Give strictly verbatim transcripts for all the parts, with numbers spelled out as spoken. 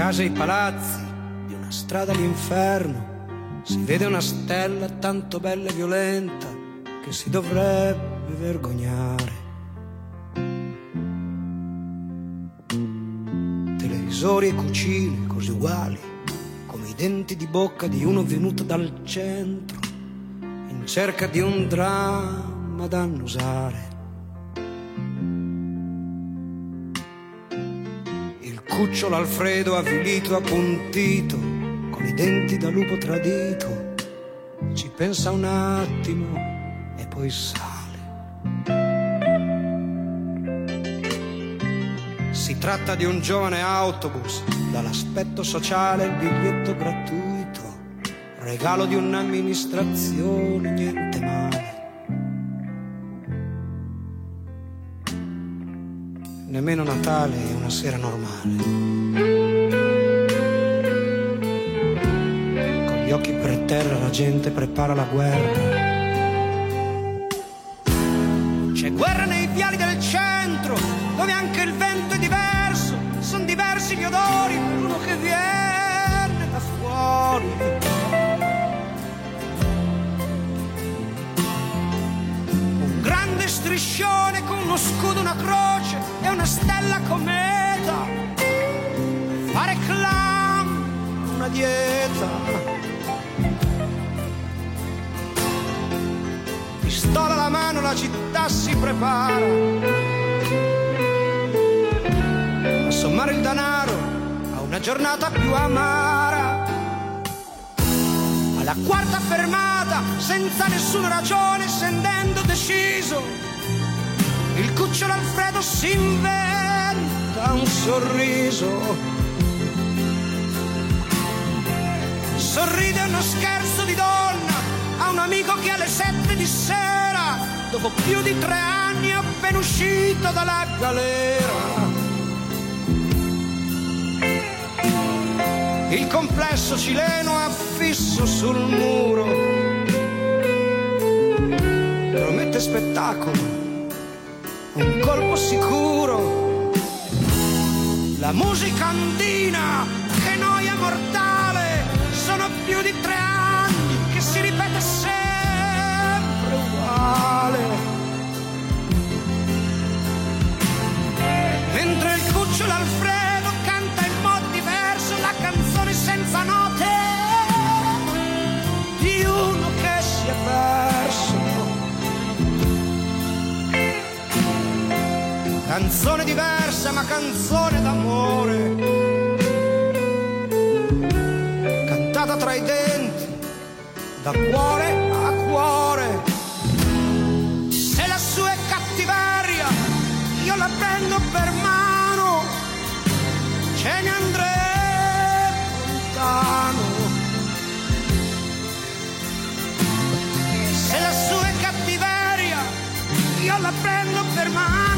case e i palazzi di una strada all'inferno si vede una stella tanto bella e violenta che si dovrebbe vergognare. Televisori e cucine così uguali come i denti di bocca di uno venuto dal centro in cerca di un dramma da annusare. Cucciolo Alfredo avvilito, appuntito, con i denti da lupo tradito, ci pensa un attimo e poi sale. Si tratta di un giovane autobus, dall'aspetto sociale il biglietto gratuito, regalo di un'amministrazione, niente male. Nemmeno Natale è una sera normale. Con gli occhi per terra la gente prepara la guerra. C'è guerra nei viali del centro, dove anche il vento è diverso. Sono diversi gli odori per uno che viene da fuori. Un grande striscione con uno scudo, una croce e una stella cometa, fare clown, una dieta, pistola alla mano, la città si prepara a sommare il denaro a una giornata più amara. Alla quarta fermata, senza nessuna ragione, scendendo deciso, il cucciolo Alfredo si inventa un sorriso. Sorride uno scherzo di donna a un amico che alle sette di sera, dopo più di tre anni appena uscito dalla galera. Il complesso cileno affisso sul muro promette spettacolo, un colpo sicuro. La musica andina, che noia mortale, sono più di tre anni che si ripete sempre uguale. Mentre il cucciolo Alfredo canta in modo diverso la canzone senza note di uno che si è perso. Canzone diversa ma canzone d'amore, cantata tra i denti, da cuore a cuore. Se la sua è cattiveria, io la prendo per mano, ce ne andremo lontano. Se la sua è cattiveria, io la prendo per mano.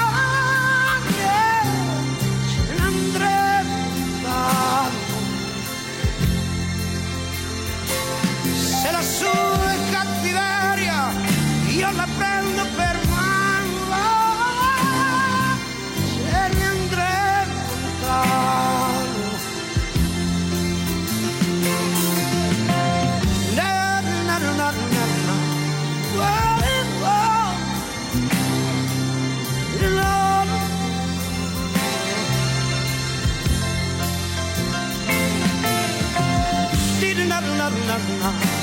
Se la sua è cattiveria, io la prendo per mano, ce ne andremo lontano. Na, na, na, na, na. Oh, oh. No, no. Did not, not, not, not.